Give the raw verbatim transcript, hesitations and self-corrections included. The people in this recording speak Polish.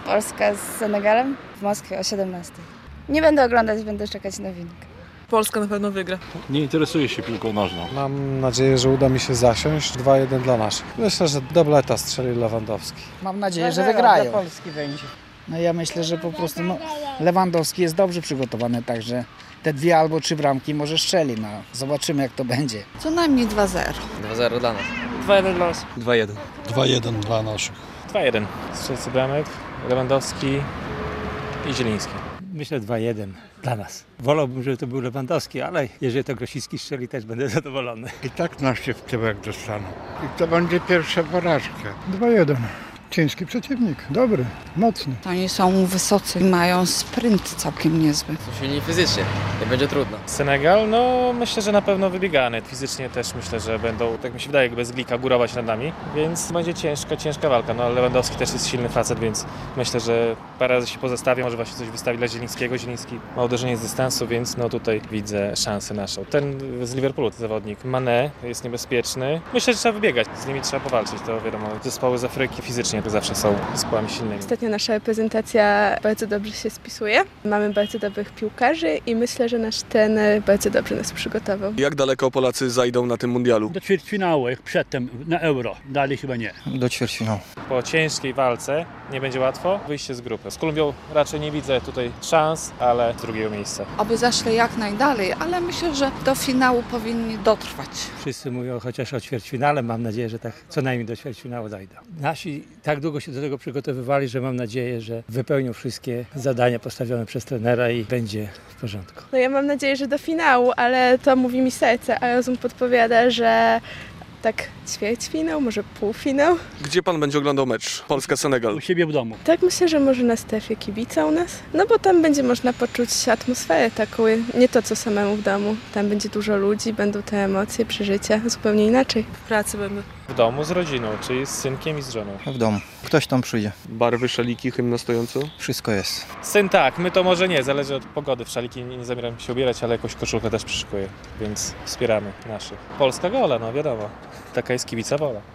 Polska z Senegalem w Moskwie o siedemnastej. Nie będę oglądać, będę czekać na wynik. Polska na pewno wygra. Nie interesuję się piłką nożną. Mam nadzieję, że uda mi się zasiąść. dwa jeden dla naszych. Myślę, że dobleta strzeli Lewandowski. Mam nadzieję, że wygrają. Polski będzie. No ja myślę, że po prostu no, Lewandowski jest dobrze przygotowany, także te dwie albo trzy bramki może strzeli. No, zobaczymy jak to będzie. Co najmniej dwa zero. dwa zero dla nas. dwa jeden dla nas. dwa jeden. dwa jeden dla naszych. dwa jeden. Strzelcy bramek, Lewandowski i Zieliński. Myślę dwa jeden dla nas. Wolałbym, żeby to był Lewandowski, ale jeżeli to Grosicki strzeli, też będę zadowolony. I tak nas się w tyłek dostaną. I to będzie pierwsza porażka. dwa jeden. Ciężki przeciwnik, dobry, mocny. Oni są wysocy i mają sprint całkiem niezły. Są silni fizycznie, nie będzie trudno. Senegal, no myślę, że na pewno wybiegany. Fizycznie też myślę, że będą, tak mi się wydaje, bez glika górować nad nami, więc będzie ciężka, ciężka walka. No Lewandowski też jest silny facet, więc myślę, że parę razy się pozostawię, może właśnie coś wystawi dla Zielińskiego. Zieliński ma uderzenie z dystansu, więc no tutaj widzę szansę naszą. Ten z Liverpoolu, ten zawodnik, Mané, jest niebezpieczny. Myślę, że trzeba wybiegać, z nimi trzeba powalczyć, to wiadomo, zespoły z Afryki fizycznie zawsze są zespołami silnymi. Ostatnio nasza reprezentacja bardzo dobrze się spisuje. Mamy bardzo dobrych piłkarzy i myślę, że nasz trener bardzo dobrze nas przygotował. Jak daleko Polacy zajdą na tym mundialu? Do ćwierćfinału, jak przedtem na Euro. Dalej chyba nie. Do ćwierćfinału. Po ciężkiej walce nie będzie łatwo wyjście z grupy. Z Kolumbią raczej nie widzę tutaj szans, ale z drugiego miejsca. Oby zaszli jak najdalej, ale myślę, że do finału powinni dotrwać. Wszyscy mówią chociaż o ćwierćfinale, mam nadzieję, że tak co najmniej do ćwierćfinału zajdą. Nasi tak długo się do tego przygotowywali, że mam nadzieję, że wypełnią wszystkie zadania postawione przez trenera i będzie w porządku. No ja mam nadzieję, że do finału, ale to mówi mi serce, a rozum podpowiada, że tak ćwierćfinał, może półfinał. Gdzie pan będzie oglądał mecz Polska-Senegal? U siebie w domu. Tak myślę, że może na strefie kibica u nas, no bo tam będzie można poczuć atmosferę taką, nie to co samemu w domu. Tam będzie dużo ludzi, będą te emocje, przeżycia zupełnie inaczej. W pracy będę. W domu z rodziną, czyli z synkiem i z żoną. W domu. Ktoś tam przyjdzie. Barwy, szaliki, hymn na stojąco? Wszystko jest. Syn tak, my to może nie, zależy od pogody. W szaliki nie, nie zamieram się ubierać, ale jakąś koszulkę też przyszykuję, więc wspieramy naszych. Polska gola, no wiadomo. Taka jest kibica wola.